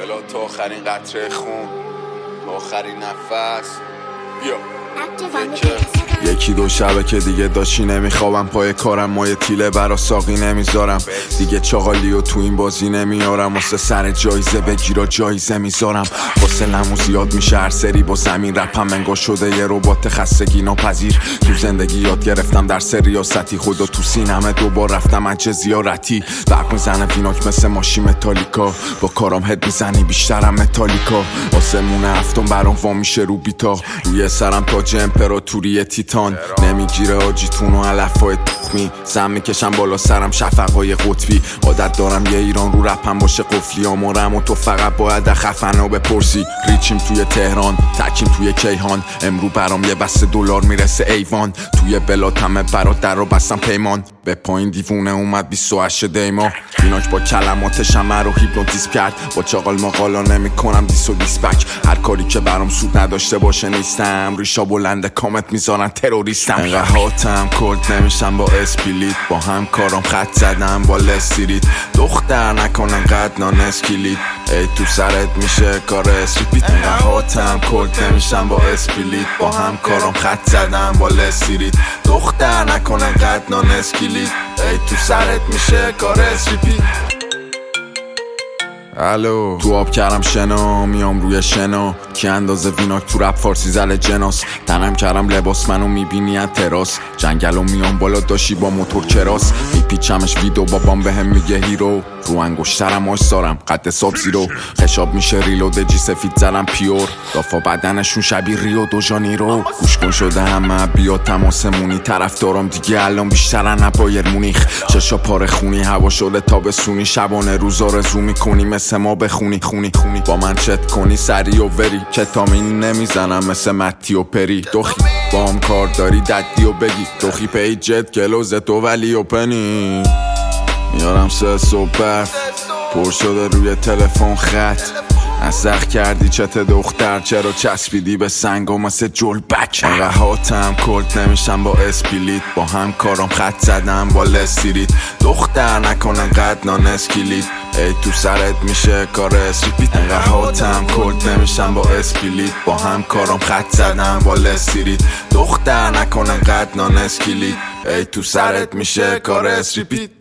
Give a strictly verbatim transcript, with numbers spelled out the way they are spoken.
بلا تا آخرین قطره خون، تا آخرین نفس. بیا یکی دو شبه که دیگه داشتی نمیخوابم، پای کارم مایه تیله برا ساقی نمیذارم، دیگه چاقالی و تو این بازی نمیارم، واسه سر جایزه بگیرا جایزه میذارم، واسه لمو زیاد میشه هر سری با زمین، رپم انگار شده یه ربات خستگی ناپذیر، تو زندگی یاد گرفتم در ریاستی، خدا تو سینمه دوبار رفتم اجه زیارتی، برق میزنه ویناک مثل ماشی متالیکا، با کارام هد میزنی بیشترم متالیکا، آسمون هفتم برام وا میشه رو بیتا، روی سرم تاج امپراتوری تیتان، نمیگیره آجیتون و علفای تخمی، زم میکشم بالا سرم شفقای قطبی، عادت دارم یه ایران رو رپم باشه قفلی آمارم و تو فقط باید خفنا بپرسی، ریچیم توی تهران تکیم توی کیهان، امرو برام یه بسته دلار میرسه ایوان، توی بلاتمه برات در رو بستم پیمان، به پایین دیوونه اومد بیست و هشت دیما، ایناک با کلماتش همه رو هیپنوتیزم کرد، با چاقال مقالا نمی کنم دیس و دیسپک، هر کاری که برام سود نداشته باشه نیستم، ریشا بلنده کامت میذارن تروریستم، انقدر هاتم کلت نمیشم با اسپلیت، با هم کارام خط زدم با لستریت، دختر نکنن قد نان اسکلیت، ای تو سرت میشه کار اسریپیت، انقدر هاتم کلت نمیشم با اسپلیت، با هم کارام خط زدم با لستریت، دختر نکنن قد نان اسکلیت، ای تو سرت میشه کار اسریپیت. الو تو آب کردم شنا، میام روی شنا، کی اندازه ویناک تو رپ فارسی زل جناس، تنم کردم لباس منو میبینی از تراس، جنگلو میام بالا داشی با موتور کراس، میپیچمش ویدو بابام بهم میگه هیرو، رو انگشترم آش سارم قد ساب زیرو، خشاب میشه ریلود جی سفید زلم پیور، دافا بدنشون شبیه ریو دو جانیرو، گوش کن شده همه بیا تماسمونی، طرف دارم دیگه الان بیشترن نبایر مونیخ، چشا پاره خونی هوا شده تابستونی، شبانه روزا رزو میکنی مثل ما بخونی خونی خونی، با من چت کنی سری و وری، کتامین نمیزنم مثل متی و پری، دوخی با هم کار داری ددی و بگی، دوخی پی جت گلوز تو ولی و پنی، میارم سه صبح پر شده روی تلفن خط، نسخ کردی چت دختر چرا چسبیدی به سنگا مثل جلبک، انقدر هاتم کلت نمیشم با اسپلیت، با هم کارام خط زدم با لستریت، دختر نکنن قد نان اسکلیت، ای تو سرت میشه کار اسریپیت، انقدر هاتم کلت نمیشم با اسپلیت، با هم کارام خط زدم با لستریت، دختر نکنن قد نان اسکلیت، ای تو سرت میشه کار اسریپیت.